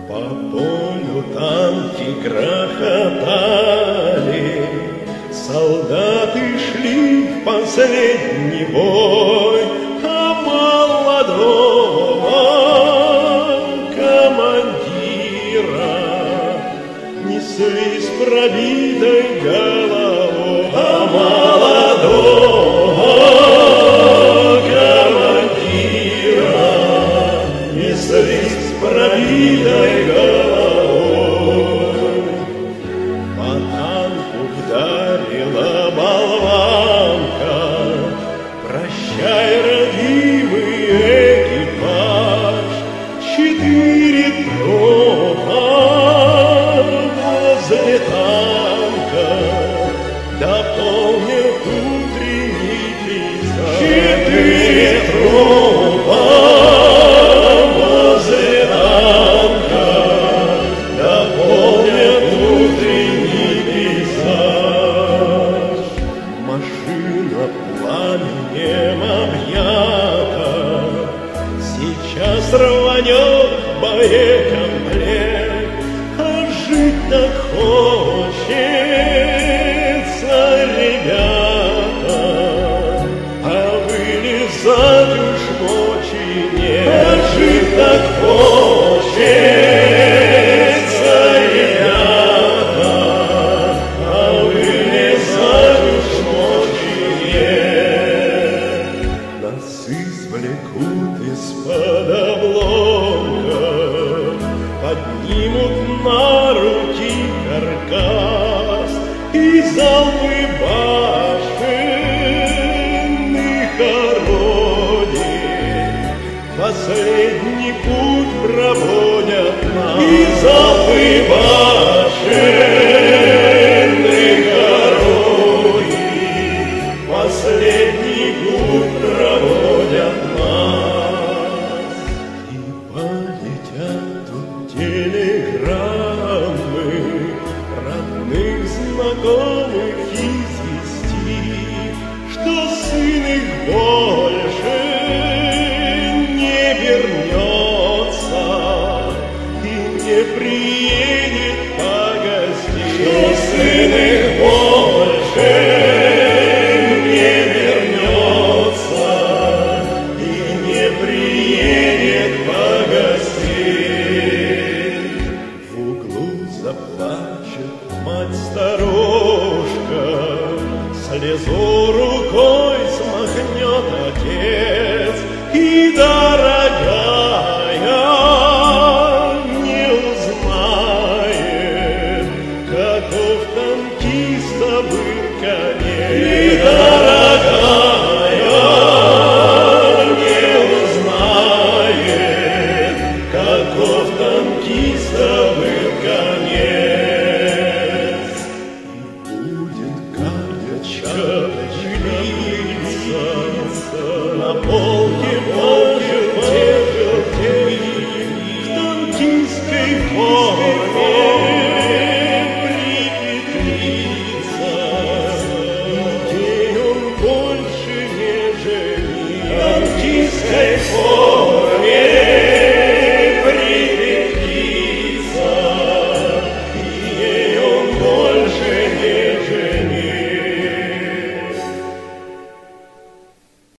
По полю танки грохотали, солдаты шли в последний бой, а молодого командира несли с пробитой головой, а молодого командира несли с пробитой головой. По танку вдарила болванка, прощай, родимый экипаж. 4 трупа возле танка дополнят утренний пейзаж. 4 трупа возле танка дополнят утренний пейзаж. Машина пламенем объята, сейчас рванет боекомплект, а жить так хочется, ребята, а вылезать уж мочи нет. А жить так хочется, ребята, а вылезать уж мочи нет. Нас извлекут из-под обломков, поднимут на руки каркас и залпы башенных орудий последний путь проводят нас. И залпы башенных орудий последний путь проводят нас. И полетят тут телеграммы родных, знакомых известий, что сын их больше не вернется и не приедет погостить. Что сын их больше не вернется и не приедет погостить. В углу заплачет мать-старушка, слезу рукой смахнет отец, и, дорогая, не узнает, каков танкиста был конец. И, дорогая, не узнает, каков танкиста был конец.